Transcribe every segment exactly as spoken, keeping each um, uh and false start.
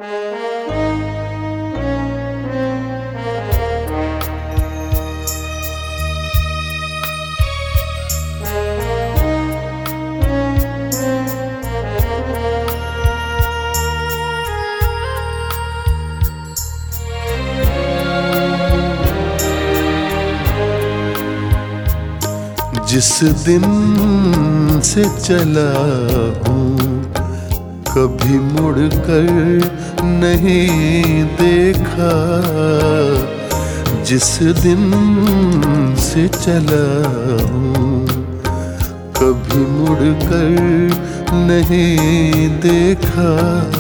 जिस दिन से चला हूँ कभी मुड़कर नहीं देखा। जिस दिन से चला हूँ कभी मुड़कर नहीं देखा।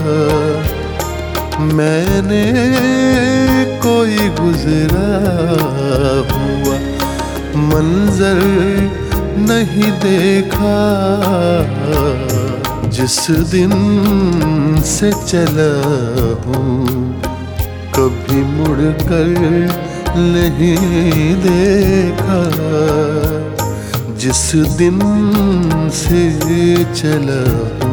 मैंने कोई गुजरा हुआ मंजर नहीं देखा। जिस दिन से चला हूँ कभी मुड़कर नहीं देखा। जिस दिन से चला हूँ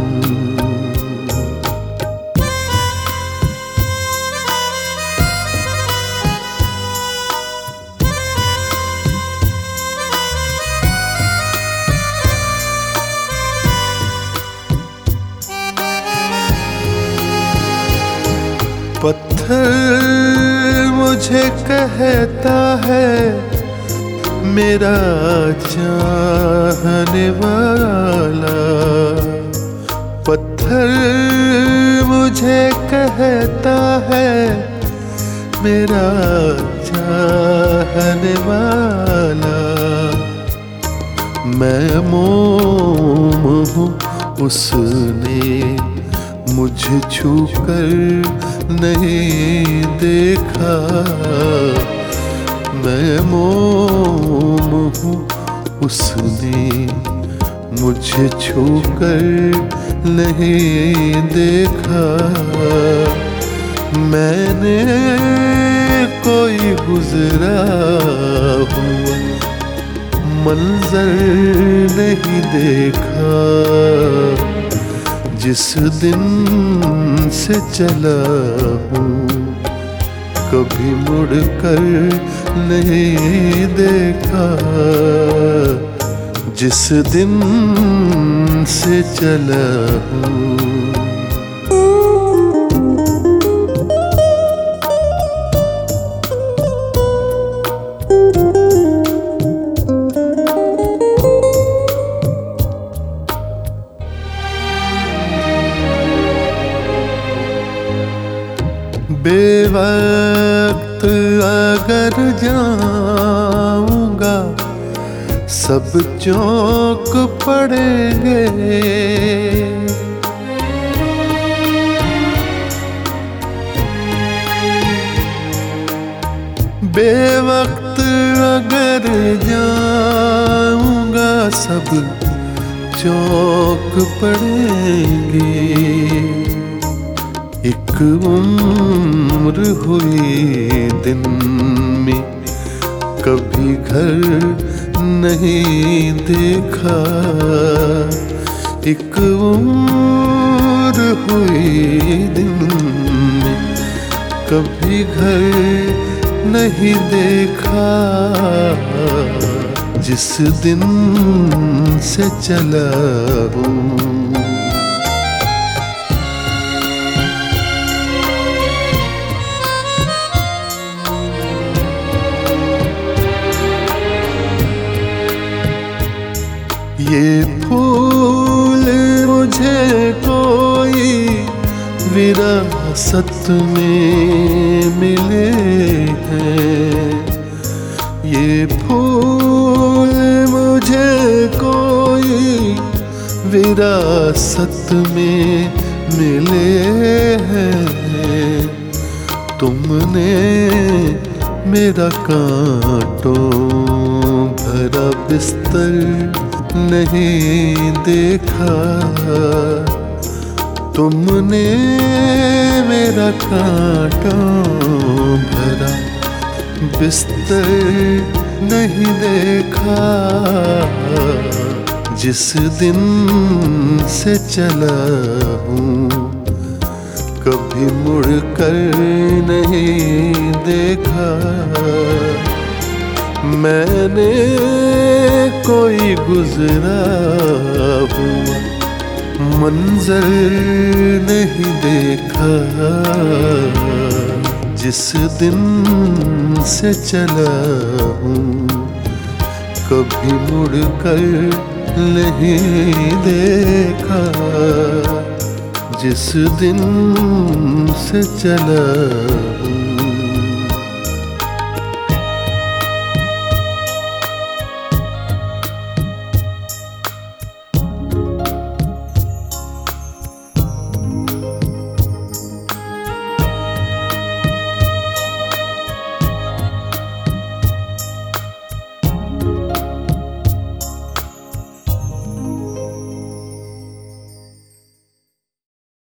पत्थर मुझे कहता है मेरा चाहने वाला। पत्थर मुझे कहता है मेरा चाहने वाला। मैं मोम हूँ उसने मुझे छूकर नहीं देखा। मैं मोम हूँ उसने मुझे छूकर नहीं देखा। मैंने कोई गुजरा हुआ मंजर नहीं देखा। जिस दिन से चला हूँ कभी मुड़कर नहीं देखा। जिस दिन से चला हूँ बेवक्त अगर जाऊंगा सब चौंक पड़ेंगे। बेवक्त अगर जाऊंगा सब चौंक पड़ेंगे। एक उम्र हुई दिन में कभी घर नहीं देखा। एक उम्र हुई दिन में कभी घर नहीं देखा। जिस दिन से चला हूँ ये फूल मुझे कोई विरासत में मिले हैं। ये फूल मुझे कोई विरासत में मिले हैं। तुमने मेरा कांटों भरा बिस्तर नहीं देखा। तुमने मेरा कांटों भरा बिस्तर नहीं देखा। जिस दिन से चला हूँ कभी मुड़ कर नहीं देखा। मैंने कोई गुजरा हुआ मंजर नहीं देखा। जिस दिन से चला हूँ कभी मुड़ कर नहीं देखा। जिस दिन से चला हूँ